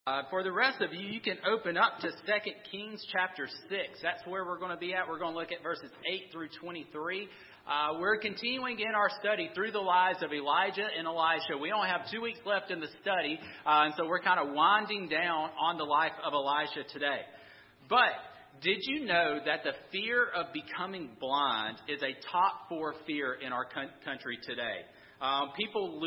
For the rest of you, you can open up to 2 Kings chapter 6. That's where we're going to be at. We're going to look at verses 8 through 23. We're continuing in our study through the lives of Elijah and Elisha. We only have 2 weeks left in the study, and so we're kind of winding down on the life of Elisha today. But did you know that the fear of becoming blind is a top 4 fear in our country today? People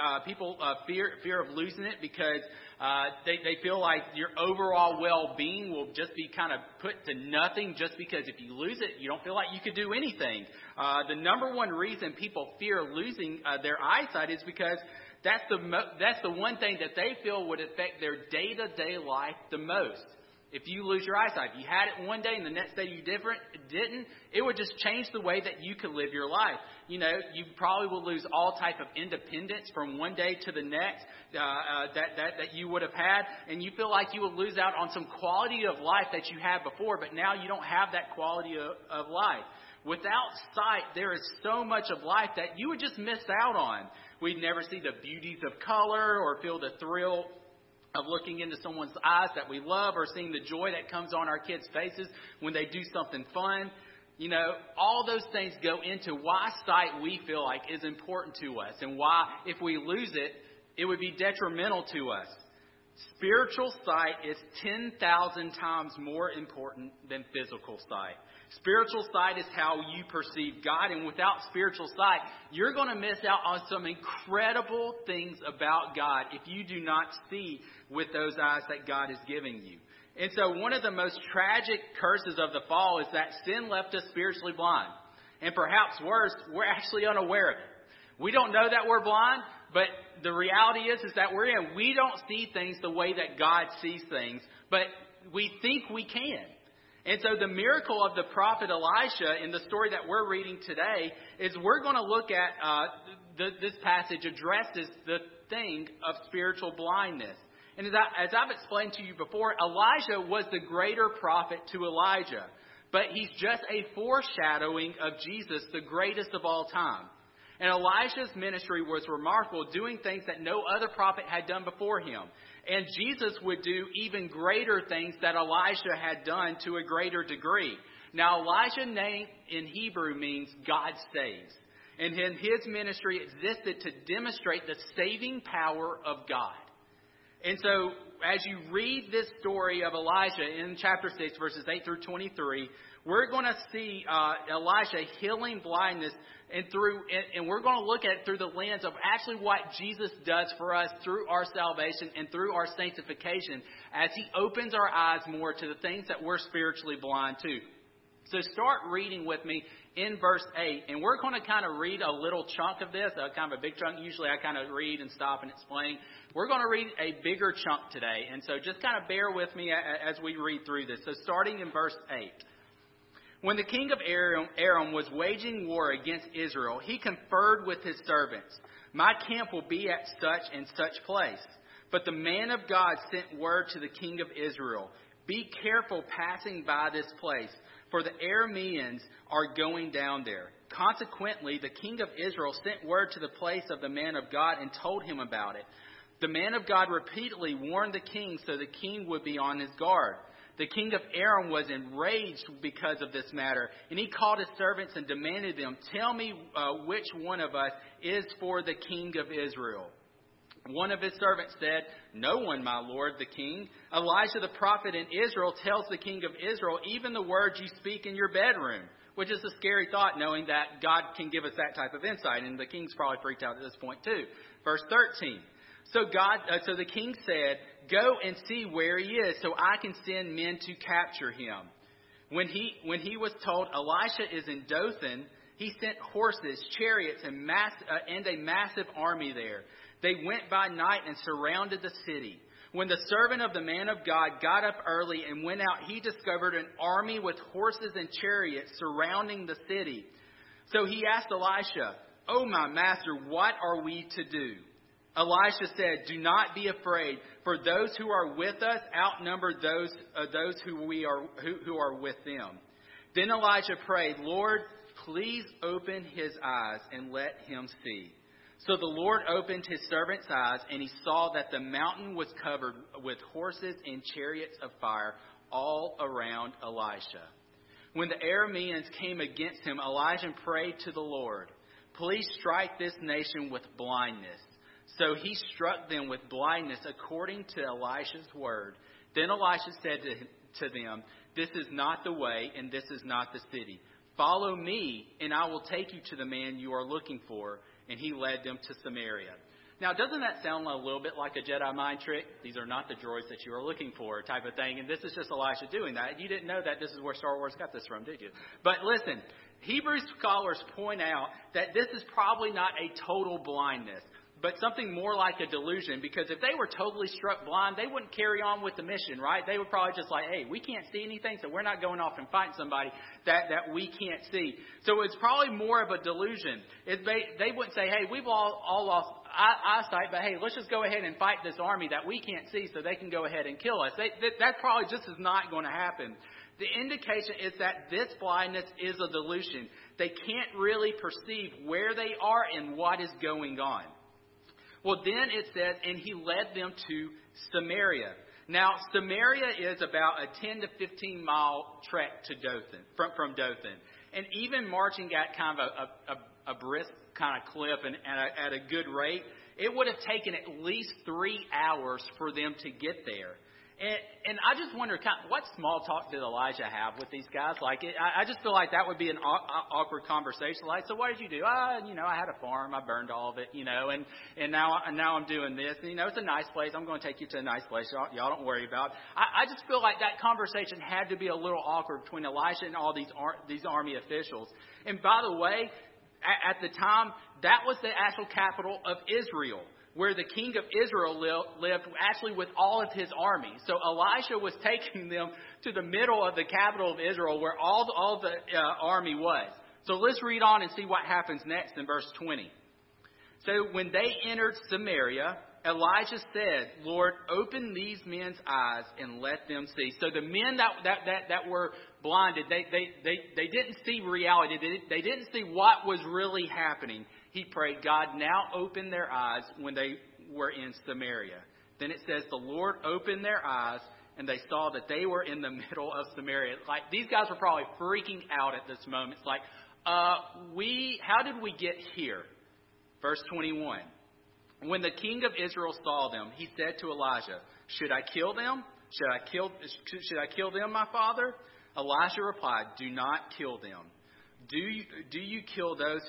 fear of losing it because they feel like your overall well-being will just be kind of put to nothing just because if you lose it, you don't feel like you could do anything. The number one reason people fear losing their eyesight is because that's the one thing that they feel would affect their day-to-day life the most. If you lose your eyesight, if you had it one day and the next day you didn't, it would just change the way that you could live your life. You know, you probably will lose all type of independence from one day to the next that you would have had, and you feel like you will lose out on some quality of life that you had before, but now you don't have that quality of life. Without sight, there is so much of life that you would just miss out on. We'd never see the beauties of color or feel the thrill of looking into someone's eyes that we love, or seeing the joy that comes on our kids' faces when they do something fun. You know, all those things go into why sight we feel like is important to us, and why if we lose it, it would be detrimental to us. Spiritual sight is 10,000 times more important than physical sight. Spiritual sight is how you perceive God, and without spiritual sight, you're going to miss out on some incredible things about God if you do not see with those eyes that God is giving you. And so one of the most tragic curses of the fall is that sin left us spiritually blind. And perhaps worse, we're actually unaware of it. We don't know that we're blind, but the reality is that we don't see things the way that God sees things, but we think we can. And so the miracle of the prophet Elisha in the story that we're reading today is we're going to look at this passage addresses the thing of spiritual blindness. And as I've explained to you before, Elijah was the greater prophet to Elijah, but he's just a foreshadowing of Jesus, the greatest of all time. And Elisha's ministry was remarkable, doing things that no other prophet had done before him. And Jesus would do even greater things that Elisha had done to a greater degree. Now, Elijah's name in Hebrew means God saves. And his ministry existed to demonstrate the saving power of God. And so, as you read this story of Elisha in chapter 6, verses 8 through 23, we're going to see Elisha healing blindness, and we're going to look at it through the lens of actually what Jesus does for us through our salvation and through our sanctification as he opens our eyes more to the things that we're spiritually blind to. So start reading with me in verse 8, and we're going to kind of read a little chunk of this, kind of a big chunk. Usually I kind of read and stop and explain. We're going to read a bigger chunk today, and so just kind of bear with me as we read through this. So starting in verse 8. When the king of Aram was waging war against Israel, he conferred with his servants, "My camp will be at such and such place." But the man of God sent word to the king of Israel, "Be careful passing by this place, for the Arameans are going down there." Consequently, the king of Israel sent word to the place of the man of God and told him about it. The man of God repeatedly warned the king so the king would be on his guard. The king of Aram was enraged because of this matter, and he called his servants and demanded them, "Tell me which one of us is for the king of Israel." One of his servants said, "No one, my lord, the king. Elijah the prophet in Israel tells the king of Israel even the words you speak in your bedroom," which is a scary thought, knowing that God can give us that type of insight, and the king's probably freaked out at this point too. Verse 13. So the king said, "Go and see where he is, so I can send men to capture him." When he was told Elisha is in Dothan, he sent horses, chariots, and a massive army there. They went by night and surrounded the city. When the servant of the man of God got up early and went out, he discovered an army with horses and chariots surrounding the city. So he asked Elisha, "Oh, my master, what are we to do?" Elisha said, "Do not be afraid, for those who are with us outnumber those who are with them." Then Elijah prayed, "Lord, please open his eyes and let him see." So the Lord opened his servant's eyes, and he saw that the mountain was covered with horses and chariots of fire all around Elisha. When the Arameans came against him, Elijah prayed to the Lord, "Please strike this nation with blindness." So he struck them with blindness according to Elisha's word. Then Elisha said to them, "This is not the way, and this is not the city. Follow me, and I will take you to the man you are looking for." And he led them to Samaria. Now, doesn't that sound a little bit like a Jedi mind trick? These are not the droids that you are looking for, type of thing. And this is just Elisha doing that. You didn't know that this is where Star Wars got this from, did you? But listen, Hebrew scholars point out that this is probably not a total blindness, but something more like a delusion, because if they were totally struck blind, they wouldn't carry on with the mission, right? They would probably just like, hey, we can't see anything, so we're not going off and fighting somebody that we can't see. So it's probably more of a delusion. They wouldn't say, hey, we've all lost eyesight, but hey, let's just go ahead and fight this army that we can't see so they can go ahead and kill us. That probably just is not going to happen. The indication is that this blindness is a delusion. They can't really perceive where they are and what is going on. Well, then it says, and he led them to Samaria. Now, Samaria is about a 10 to 15 mile trek to Dothan, from Dothan. And even marching at kind of a brisk kind of clip and at a good rate, it would have taken at least 3 hours for them to get there. And I just wonder, what small talk did Elijah have with these guys? I just feel like that would be an awkward conversation. Like, so what did you do? I had a farm. I burned all of it, and now I'm doing this. And, it's a nice place. I'm going to take you to a nice place. Y'all don't worry about it. I just feel like that conversation had to be a little awkward between Elisha and all these army officials. And by the way, at the time, that was the actual capital of Israel, where the king of Israel lived actually with all of his army. So Elisha was taking them to the middle of the capital of Israel where all the army was. So let's read on and see what happens next in verse 20. So when they entered Samaria, Elijah said, "Lord, open these men's eyes and let them see." So the men that were blinded, they didn't see reality. They didn't see what was really happening. He prayed, "God, now open their eyes," when they were in Samaria. Then it says, the Lord opened their eyes, and they saw that they were in the middle of Samaria. Like, these guys were probably freaking out at this moment. It's like, how did we get here? Verse 21. When the king of Israel saw them, he said to Elijah, "Should I kill them? Should I kill them, my father?" Elijah replied, "Do not kill them. Do you kill those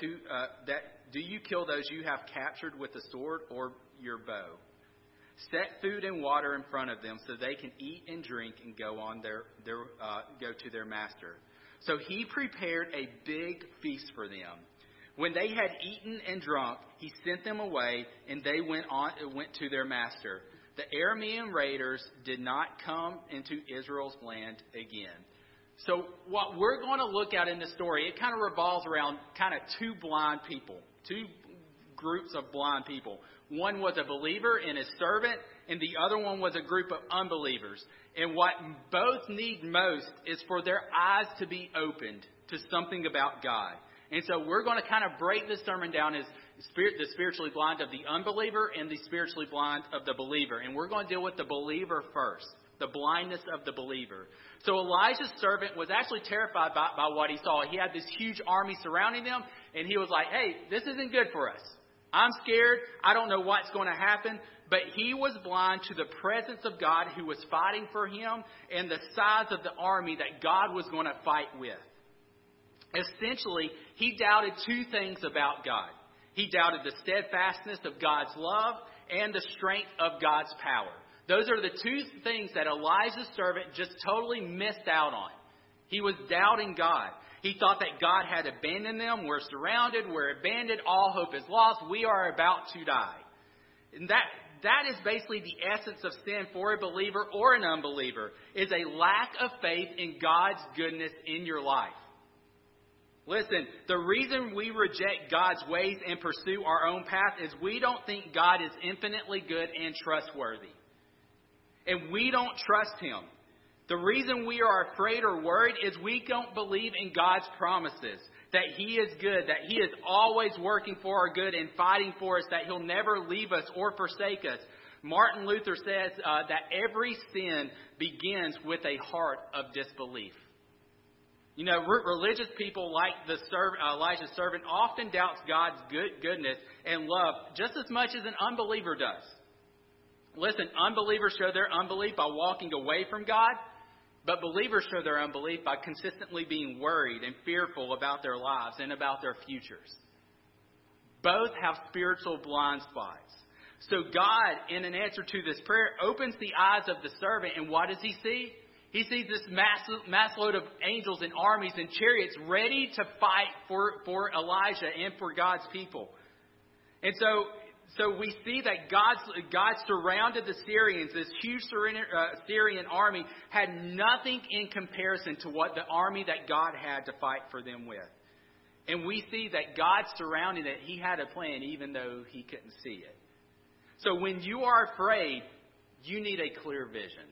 you have captured with the sword or your bow? Set food and water in front of them so they can eat and drink and go to their master." So he prepared a big feast for them. When they had eaten and drunk, he sent them away, and they went to their master. The Aramean raiders did not come into Israel's land again. So what we're going to look at in this story, it kind of revolves around kind of two blind people, two groups of blind people. One was a believer and his servant, and the other one was a group of unbelievers. And what both need most is for their eyes to be opened to something about God. And so we're going to kind of break this sermon down as the spiritually blind of the unbeliever and the spiritually blind of the believer. And we're going to deal with the believer first, the blindness of the believer. So Elijah's servant was actually terrified by what he saw. He had this huge army surrounding them, and he was like, "Hey, this isn't good for us. I'm scared. I don't know what's going to happen." But he was blind to the presence of God who was fighting for him and the size of the army that God was going to fight with. Essentially, he doubted two things about God. He doubted the steadfastness of God's love and the strength of God's power. Those are the two things that Elijah's servant just totally missed out on. He was doubting God. He thought that God had abandoned them. We're surrounded. We're abandoned. All hope is lost. We are about to die. And that is basically the essence of sin for a believer or an unbeliever, is a lack of faith in God's goodness in your life. Listen, the reason we reject God's ways and pursue our own path is we don't think God is infinitely good and trustworthy. And we don't trust Him. The reason we are afraid or worried is we don't believe in God's promises. that He is good, that He is always working for our good and fighting for us, that He'll never leave us or forsake us. Martin Luther says that every sin begins with a heart of disbelief. You know, religious people like Elijah's servant often doubts God's goodness and love just as much as an unbeliever does. Listen, unbelievers show their unbelief by walking away from God, but believers show their unbelief by consistently being worried and fearful about their lives and about their futures. Both have spiritual blind spots. So God, in an answer to this prayer, opens the eyes of the servant, and what does he see? He sees this mass load of angels and armies and chariots ready to fight for Elijah and for God's people. And so we see that God surrounded the Syrians. This huge Syrian army had nothing in comparison to what the army that God had to fight for them with. And we see that God surrounded it. He had a plan even though he couldn't see it. So when you are afraid, you need a clear vision.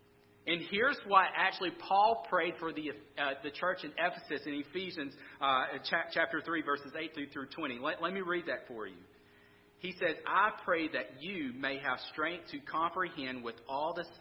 And here's what actually Paul prayed for the church in Ephesus in Ephesians chapter 3, verses 8 through 20. Let me read that for you. He says, I pray that you may have strength to comprehend with all the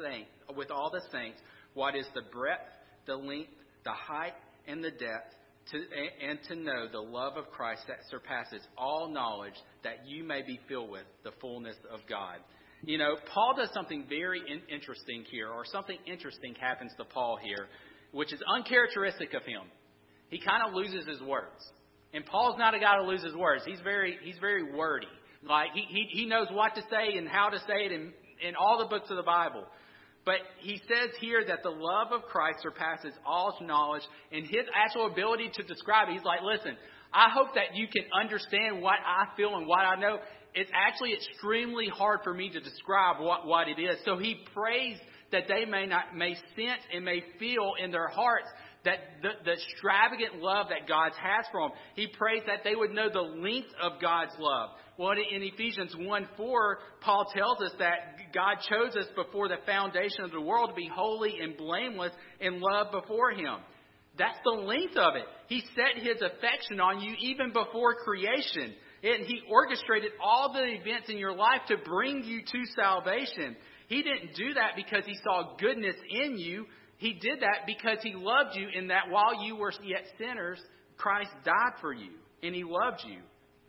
saints what is the breadth, the length, the height, and the depth, and to know the love of Christ that surpasses all knowledge, that you may be filled with the fullness of God. You know, Paul does something very interesting here, or something interesting happens to Paul here, which is uncharacteristic of him. He kind of loses his words. And Paul's not a guy to lose his words. He's very wordy. Like, he knows what to say and how to say it in all the books of the Bible. But he says here that the love of Christ surpasses all knowledge, and his actual ability to describe it. He's like, listen, I hope that you can understand what I feel and what I know. It's actually extremely hard for me to describe what it is. So he prays that they may sense and may feel in their hearts that the extravagant love that God has for them. He prays that they would know the length of God's love. Well, in Ephesians 1:4, Paul tells us that God chose us before the foundation of the world to be holy and blameless in love before Him. That's the length of it. He set His affection on you even before creation. And He orchestrated all the events in your life to bring you to salvation. He didn't do that because He saw goodness in you. He did that because He loved you, in that while you were yet sinners, Christ died for you, and He loved you.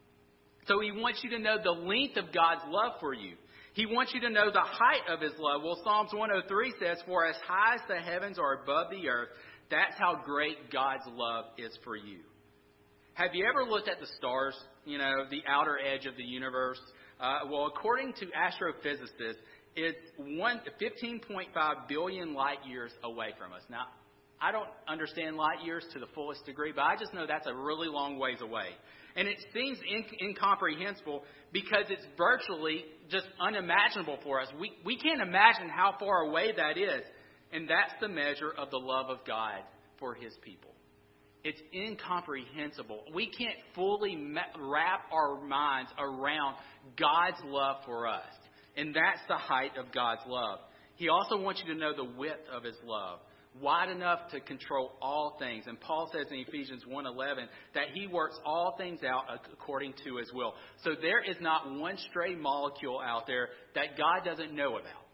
So He wants you to know the length of God's love for you. He wants you to know the height of His love. Well, Psalms 103 says, for as high as the heavens are above the earth, that's how great God's love is for you. Have you ever looked at the stars, you know, the outer edge of the universe? Well, according to astrophysicists, it's 15.5 billion light years away from us. Now, I don't understand light years to the fullest degree, but I just know that's a really long ways away. And it seems incomprehensible because it's virtually just unimaginable for us. We can't imagine how far away that is. And that's the measure of the love of God for His people. It's incomprehensible. We can't fully wrap our minds around God's love for us. And that's the height of God's love. He also wants you to know the width of His love, wide enough to control all things. And Paul says in Ephesians 1:11 that He works all things out according to His will. So there is not one stray molecule out there that God doesn't know about.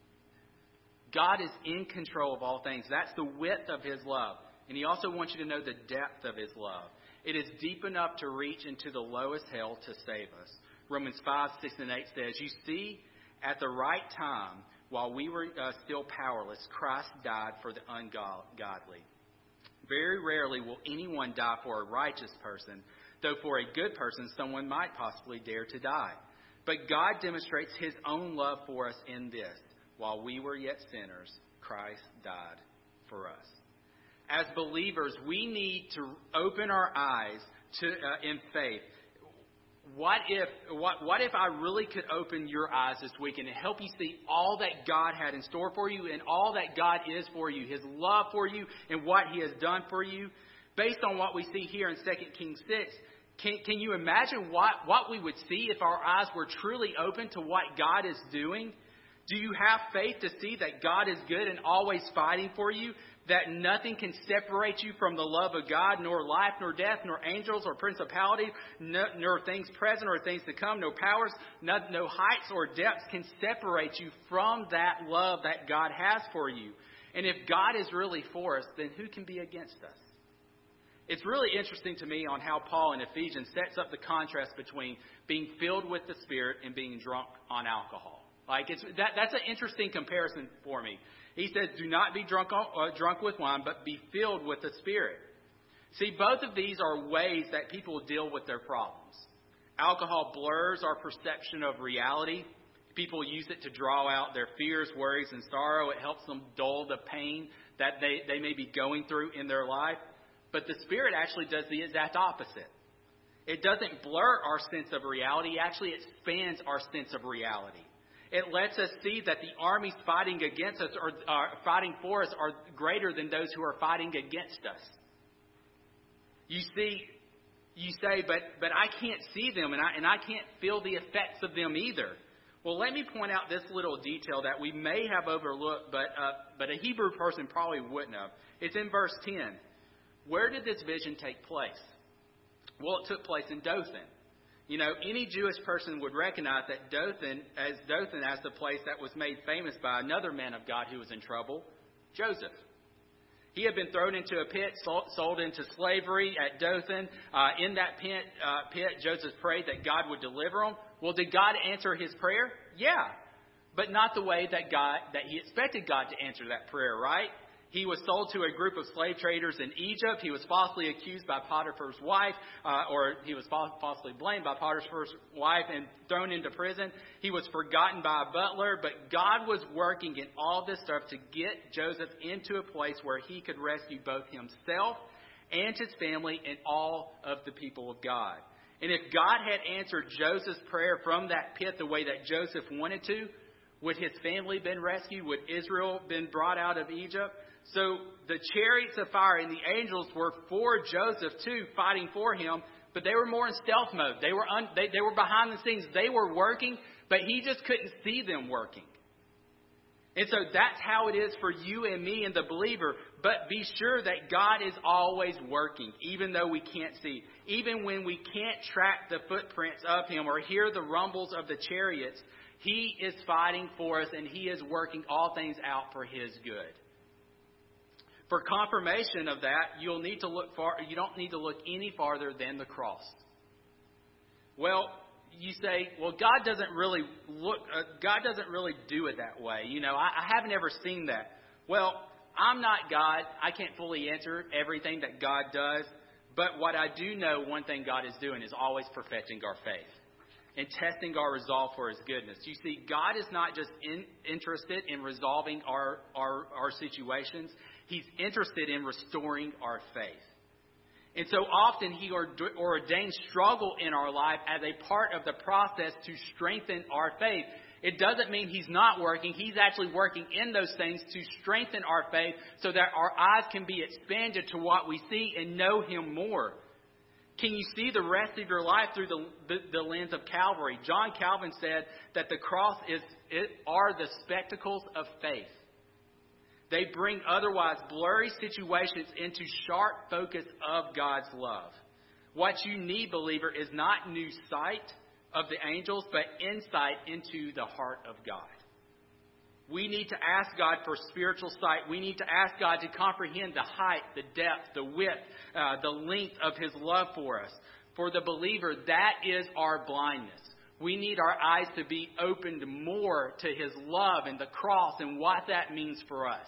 God is in control of all things. That's the width of His love. And He also wants you to know the depth of His love. It is deep enough to reach into the lowest hell to save us. Romans 5:6 and 8 says, you see, at the right time, while we were still powerless, Christ died for the ungodly. Very rarely will anyone die for a righteous person, though for a good person someone might possibly dare to die. But God demonstrates His own love for us in this. While we were yet sinners, Christ died for us. As believers, we need to open our eyes in faith. What if I really could open your eyes this week and help you see all that God had in store for you and all that God is for you, His love for you and what He has done for you? Based on what we see here in 2 Kings 6, can you imagine what we would see if our eyes were truly open to what God is doing? Do you have faith to see that God is good and always fighting for you? That nothing can separate you from the love of God, nor life, nor death, nor angels, or principalities, nor things present or things to come, no powers, no heights or depths can separate you from that love that God has for you. And if God is really for us, then who can be against us? It's really interesting to me on how Paul in Ephesians sets up the contrast between being filled with the Spirit and being drunk on alcohol. That's an interesting comparison for me. He says, do not be drunk with wine, but be filled with the Spirit. See, both of these are ways that people deal with their problems. Alcohol blurs our perception of reality. People use it to draw out their fears, worries, and sorrow. It helps them dull the pain that they may be going through in their life. But the Spirit actually does the exact opposite. It doesn't blur our sense of reality. Actually, it expands our sense of reality. It lets us see that the armies fighting against us or fighting for us are greater than those who are fighting against us. You say, but I can't see them and I can't feel the effects of them either. Well, let me point out this little detail that we may have overlooked, but a Hebrew person probably wouldn't have. It's in verse 10. Where did this vision take place? Well, it took place in Dothan. You know, any Jewish person would recognize that Dothan as the place that was made famous by another man of God who was in trouble, Joseph. He had been thrown into a pit, sold into slavery at Dothan. In that pit, Joseph prayed that God would deliver him. Well, did God answer his prayer? Yeah, but not the way that he expected God to answer that prayer, right? He was sold to a group of slave traders in Egypt. He was falsely accused by Potiphar's wife, or he was falsely blamed by Potiphar's wife and thrown into prison. He was forgotten by a butler, but God was working in all this stuff to get Joseph into a place where he could rescue both himself and his family and all of the people of God. And if God had answered Joseph's prayer from that pit the way that Joseph wanted to, would his family been rescued? Would Israel been brought out of Egypt? So the chariots of fire and the angels were for Joseph too, fighting for him, but they were more in stealth mode. They were behind the scenes. They were working, but he just couldn't see them working. And so that's how it is for you and me and the believer. But be sure that God is always working, even though we can't see. Even when we can't track the footprints of him or hear the rumbles of the chariots, he is fighting for us and he is working all things out for his good. For confirmation of that, you don't need to look any farther than the cross. Well, you say, well, God doesn't really do it that way. You know, I haven't ever seen that. Well, I'm not God. I can't fully answer everything that God does. But what I do know, one thing God is doing is always perfecting our faith and testing our resolve for his goodness. You see, God is not just interested in resolving our situations. He's interested in restoring our faith. And so often he ordains struggle in our life as a part of the process to strengthen our faith. It doesn't mean he's not working. He's actually working in those things to strengthen our faith so that our eyes can be expanded to what we see and know him more. Can you see the rest of your life through the lens of Calvary? John Calvin said that the cross are the spectacles of faith. They bring otherwise blurry situations into sharp focus of God's love. What you need, believer, is not new sight of the angels, but insight into the heart of God. We need to ask God for spiritual sight. We need to ask God to comprehend the height, the depth, the width, the length of his love for us. For the believer, that is our blindness. We need our eyes to be opened more to his love and the cross and what that means for us.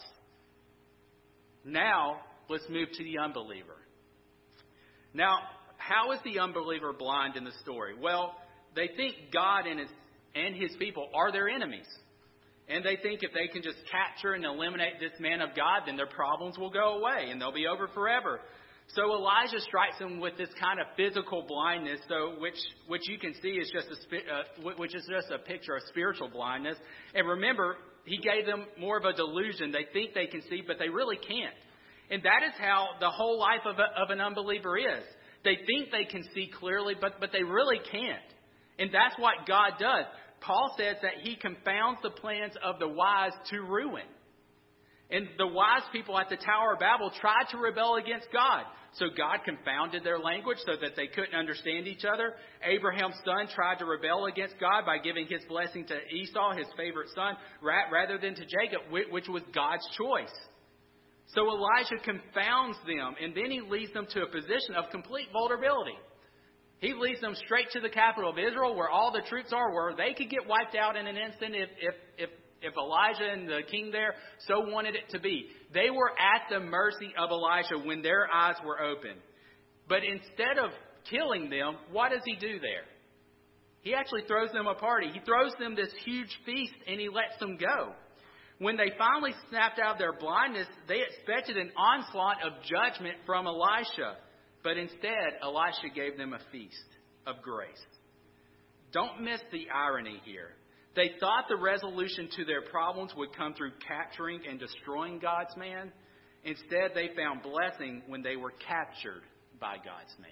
Now, let's move to the unbeliever. Now, how is the unbeliever blind in the story? Well, they think God and his people are their enemies. And they think if they can just capture and eliminate this man of God, then their problems will go away and they'll be over forever. So Elijah strikes them with this kind of physical blindness, which you can see is just a picture of spiritual blindness. And remember, he gave them more of a delusion. They think they can see, but they really can't. And that is how the whole life of an unbeliever is. They think they can see clearly, but they really can't. And that's what God does. Paul says that he confounds the plans of the wise to ruin. And the wise people at the Tower of Babel tried to rebel against God. So God confounded their language so that they couldn't understand each other. Abraham's son tried to rebel against God by giving his blessing to Esau, his favorite son, rather than to Jacob, which was God's choice. So Elijah confounds them, and then he leads them to a position of complete vulnerability. He leads them straight to the capital of Israel, where all the troops are, where they could get wiped out in an instant if Elijah and the king there so wanted it to be. They were at the mercy of Elijah when their eyes were open. But instead of killing them, what does he do there? He actually throws them a party. He throws them this huge feast, and he lets them go. When they finally snapped out of their blindness, they expected an onslaught of judgment from Elisha. But instead, Elisha gave them a feast of grace. Don't miss the irony here. They thought the resolution to their problems would come through capturing and destroying God's man. Instead, they found blessing when they were captured by God's man.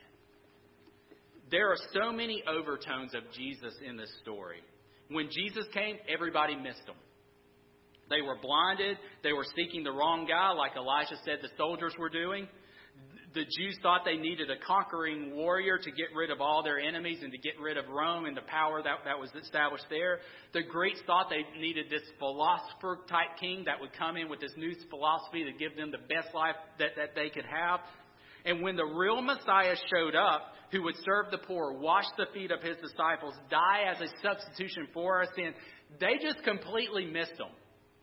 There are so many overtones of Jesus in this story. When Jesus came, everybody missed him. They were blinded. They were seeking the wrong guy, like Elijah said the soldiers were doing. The Jews thought they needed a conquering warrior to get rid of all their enemies and to get rid of Rome and the power that was established there. The Greeks thought they needed this philosopher-type king that would come in with this new philosophy to give them the best life that they could have. And when the real Messiah showed up, who would serve the poor, wash the feet of his disciples, die as a substitution for our sin, they just completely missed him.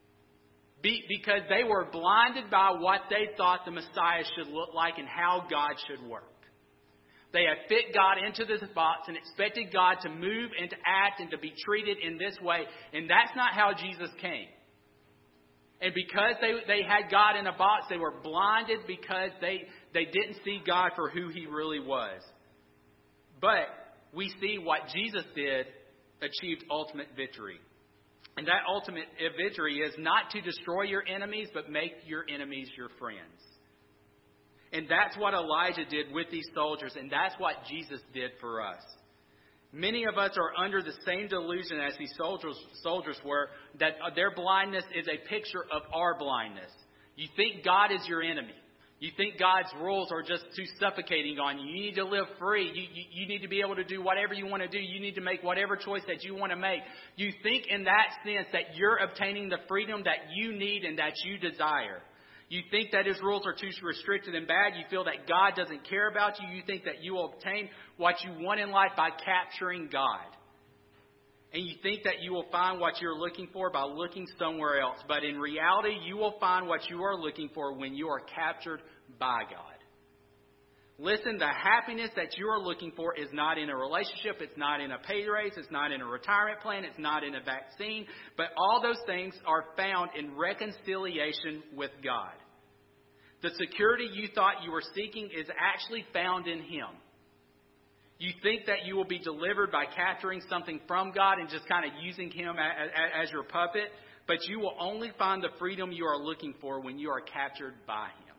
Because they were blinded by what they thought the Messiah should look like and how God should work. They had fit God into this box and expected God to move and to act and to be treated in this way. And that's not how Jesus came. And because they had God in a box, they were blinded because they didn't see God for who he really was. But we see what Jesus did achieved ultimate victory. And that ultimate victory is not to destroy your enemies, but make your enemies your friends. And that's what Elijah did with these soldiers, and that's what Jesus did for us. Many of us are under the same delusion as these soldiers were, that their blindness is a picture of our blindness. You think God is your enemy. You think God's rules are just too suffocating on you. You need to live free. You need to be able to do whatever you want to do. You need to make whatever choice that you want to make. You think in that sense that you're obtaining the freedom that you need and that you desire. You think that his rules are too restricted and bad. You feel that God doesn't care about you. You think that you will obtain what you want in life by capturing God. And you think that you will find what you're looking for by looking somewhere else. But in reality, you will find what you are looking for when you are captured by God. Listen, the happiness that you are looking for is not in a relationship. It's not in a pay raise. It's not in a retirement plan. It's not in a vaccine. But all those things are found in reconciliation with God. The security you thought you were seeking is actually found in him. You think that you will be delivered by capturing something from God and just kind of using him as your puppet, but you will only find the freedom you are looking for when you are captured by him.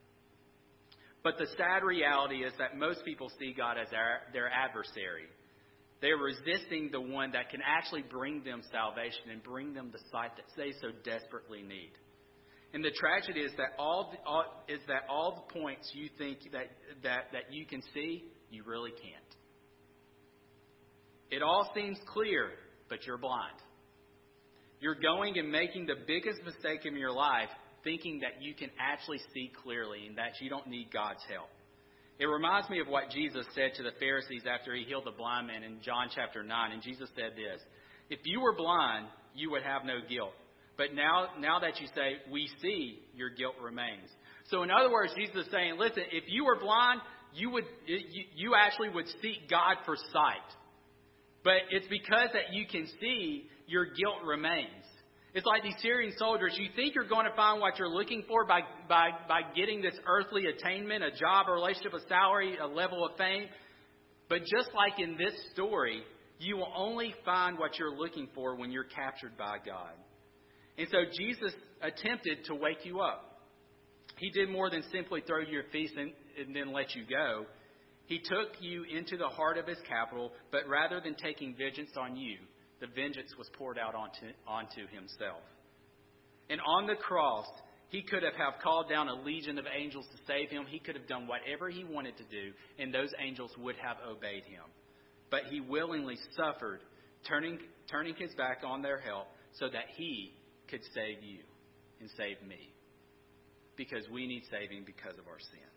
But the sad reality is that most people see God as their adversary. They're resisting the one that can actually bring them salvation and bring them the sight that they so desperately need. And the tragedy is that all the points you think that you can see, you really can't. It all seems clear, but you're blind. You're going and making the biggest mistake in your life, thinking that you can actually see clearly and that you don't need God's help. It reminds me of what Jesus said to the Pharisees after he healed the blind man in John chapter 9. And Jesus said this: if you were blind, you would have no guilt. But now that you say, we see, your guilt remains. So in other words, Jesus is saying, listen, if you were blind, you actually would seek God for sight. But it's because that you can see, your guilt remains. It's like these Syrian soldiers. You think you're going to find what you're looking for by getting this earthly attainment, a job, a relationship, a salary, a level of fame. But just like in this story, you will only find what you're looking for when you're captured by God. And so Jesus attempted to wake you up. He did more than simply throw you a feast and then let you go. He took you into the heart of his capital, but rather than taking vengeance on you, the vengeance was poured out onto himself. And on the cross, he could have called down a legion of angels to save him. He could have done whatever he wanted to do, and those angels would have obeyed him. But he willingly suffered, turning his back on their help so that he could save you and save me. Because we need saving because of our sin.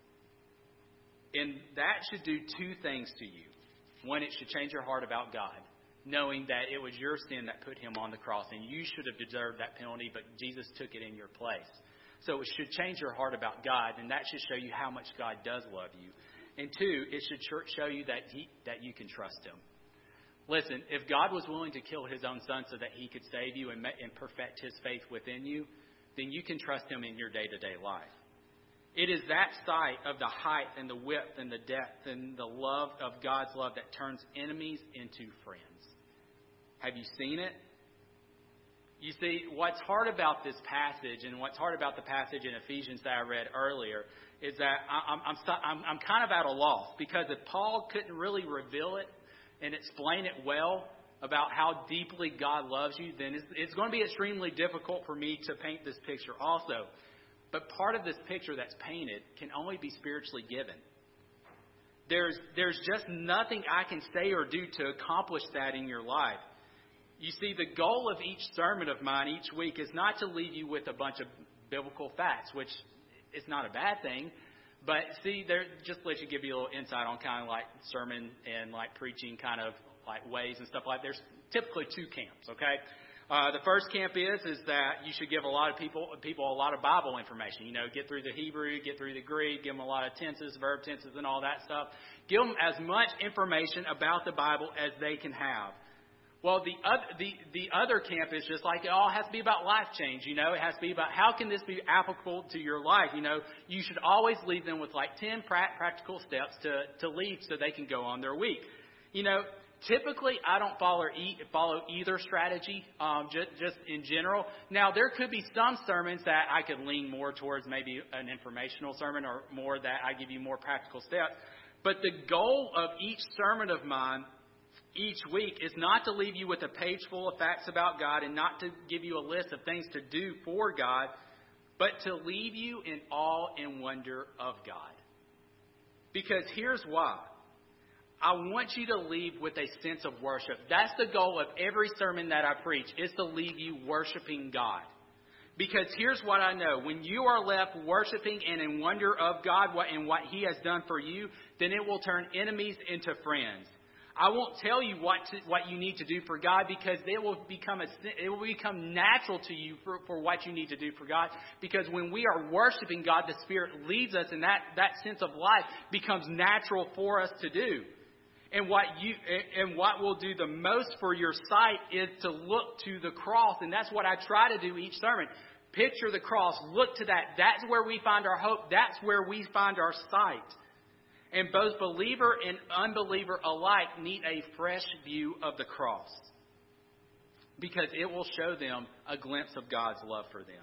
And that should do two things to you. One, it should change your heart about God, knowing that it was your sin that put him on the cross, and you should have deserved that penalty, but Jesus took it in your place. So it should change your heart about God, and that should show you how much God does love you. And two, it should show you that you can trust him. Listen, if God was willing to kill his own son so that he could save you and perfect his faith within you, then you can trust him in your day-to-day life. It is that sight of the height and the width and the depth and the love of God's love that turns enemies into friends. Have you seen it? You see, what's hard about this passage and what's hard about the passage in Ephesians that I read earlier is that I'm kind of at a loss, because if Paul couldn't really reveal it and explain it well about how deeply God loves you, then it's going to be extremely difficult for me to paint this picture also. But part of this picture that's painted can only be spiritually given. There's just nothing I can say or do to accomplish that in your life. You see, the goal of each sermon of mine each week is not to leave you with a bunch of biblical facts, which is not a bad thing. But see, just let you give you a little insight on kind of like sermon and like preaching kind of like ways and stuff like that. There's typically two camps, okay? The first camp is that you should give a lot of people a lot of Bible information. You know, get through the Hebrew, get through the Greek, give them a lot of tenses, verb tenses, and all that stuff. Give them as much information about the Bible as they can have. Well, the other camp is just like it all has to be about life change. You know, it has to be about how can this be applicable to your life. You know, you should always leave them with like 10 practical steps to leave so they can go on their week. You know, typically I don't follow either strategy, just in general. Now, there could be some sermons that I could lean more towards maybe an informational sermon, or more that I give you more practical steps. But the goal of each sermon of mine each week is not to leave you with a page full of facts about God and not to give you a list of things to do for God, but to leave you in awe and wonder of God. Because here's why. I want you to leave with a sense of worship. That's the goal of every sermon that I preach, is to leave you worshiping God. Because here's what I know. When you are left worshiping and in wonder of God and what he has done for you, then it will turn enemies into friends. I won't tell you what you need to do for God, because it will become natural to you for what you need to do for God. Because when we are worshiping God, the Spirit leads us, and that sense of life becomes natural for us to do. And what will do the most for your sight is to look to the cross, and that's what I try to do each sermon. Picture the cross, look to that. That's where we find our hope. That's where we find our sight. And both believer and unbeliever alike need a fresh view of the cross, because it will show them a glimpse of God's love for them.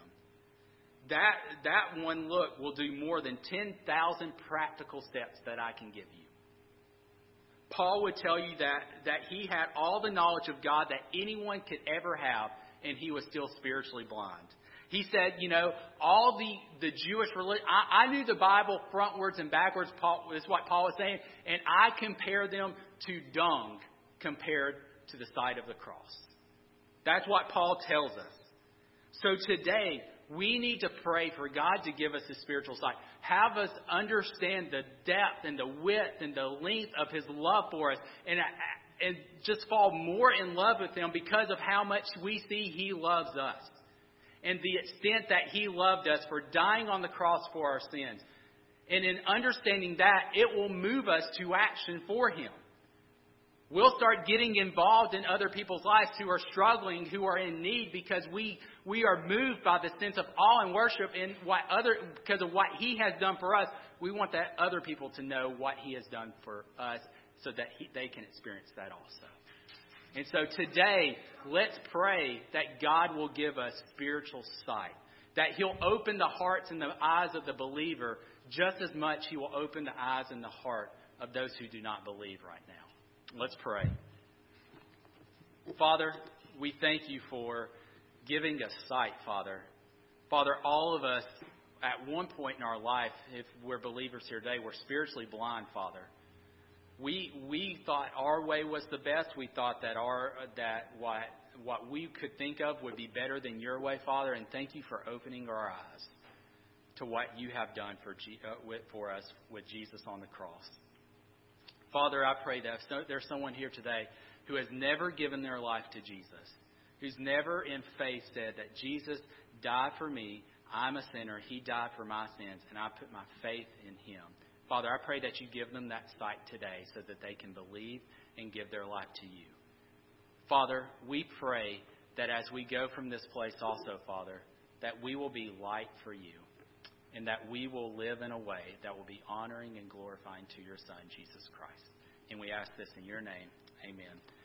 That one look will do more than 10,000 practical steps that I can give you. Paul would tell you that he had all the knowledge of God that anyone could ever have, and he was still spiritually blind. He said, you know, all the Jewish religion, I knew the Bible frontwards and backwards, is what Paul was saying, and I compare them to dung compared to the sight of the cross. That's what Paul tells us. So today, we need to pray for God to give us His spiritual sight. Have us understand the depth and the width and the length of His love for us, and just fall more in love with Him because of how much we see He loves us. And the extent that He loved us for dying on the cross for our sins. And in understanding that, it will move us to action for Him. We'll start getting involved in other people's lives who are struggling, who are in need, because we are moved by the sense of awe and worship because of what He has done for us. We want that other people to know what He has done for us, so that they can experience that also. And so today, let's pray that God will give us spiritual sight. That He'll open the hearts and the eyes of the believer just as much He will open the eyes and the heart of those who do not believe right now. Let's pray. Father, we thank you for giving us sight, Father. Father, all of us at one point in our life, if we're believers here today, we're spiritually blind, Father. We thought our way was the best. We thought that what we could think of would be better than your way, Father. And thank you for opening our eyes to what you have done for us with Jesus on the cross. Father, I pray that if there's someone here today who has never given their life to Jesus, who's never in faith said that Jesus died for me, I'm a sinner, He died for my sins, and I put my faith in Him. Father, I pray that you give them that sight today so that they can believe and give their life to you. Father, we pray that as we go from this place also, Father, that we will be light for you and that we will live in a way that will be honoring and glorifying to your Son, Jesus Christ. And we ask this in your name. Amen.